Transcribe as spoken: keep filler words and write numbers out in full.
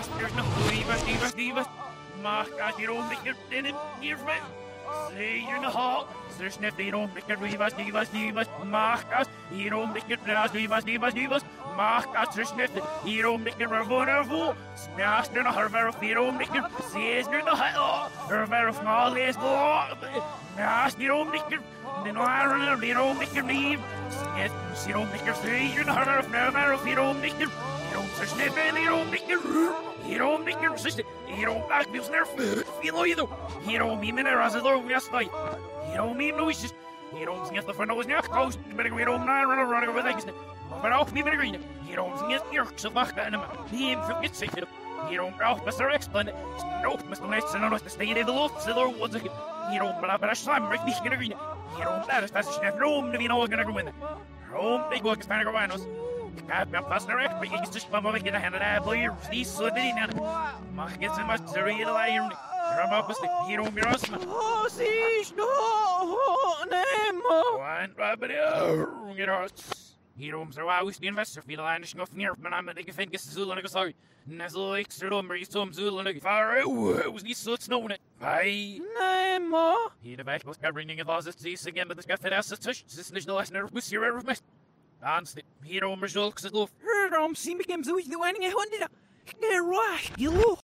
Masters nog lievers, lievers, lievers. Mag als hier om ik in het hier vet. Zie je nog al? There's nothing on the rivers, rivers, rivers, Marcus, here on the rivers, rivers, rivers, rivers, Marcus, there's nothing, here on the river, wonderful, smashed in a harbor of here on the river, says near the hell, river of small is more, smashed here on the river, the iron, here on the river, yes, here on the river, says in the harbor of river of here on the river, here on the sniffing, here on the river, here on the river, sister, here on back, feels near feel either, here on me, minute, as a long last night. Hierom meer noises. Hierom zingt de van ons niet koos. Ben ik weer om naar een runner with eggs. Maar ook niet meer green. Hierom zingt hier zo wacht en hem. Die hem vergeet zich. Hierom braucht mister Explain. Snoop mister Nets en alles te steden in de lucht. Ziller was ik. Hierom blijft er slam. Ik niet gaan green. Hierom daar is best snel Rome. We nog gaan winnen. Rome, ik wil het staan gewoon. Ik heb mijn pas naar recht. Maar ik is dus van wat ik in de handen heb. Hier, die zo erin. Mag ik het zo maar te reëlen. Ramapus, hierom weer als. Oh, zie, no, Nemo. One rabbit, get us. Hierom zo aus die investor viel aan de schnof neer, maar aan de gevinken zullen ik sorry. Nesel ik zullen maar iets om zullen ik varen. Het was niet zo snowen. Bye. Nemo. Hier de weg was bringing it was it sees again, but the sky fit as the tush. This is the last nerve was here ever missed. Aanst, hierom results het loof. Hierom zie ik hem zo iets doen en ik honderd. Ik neer raar, je loof.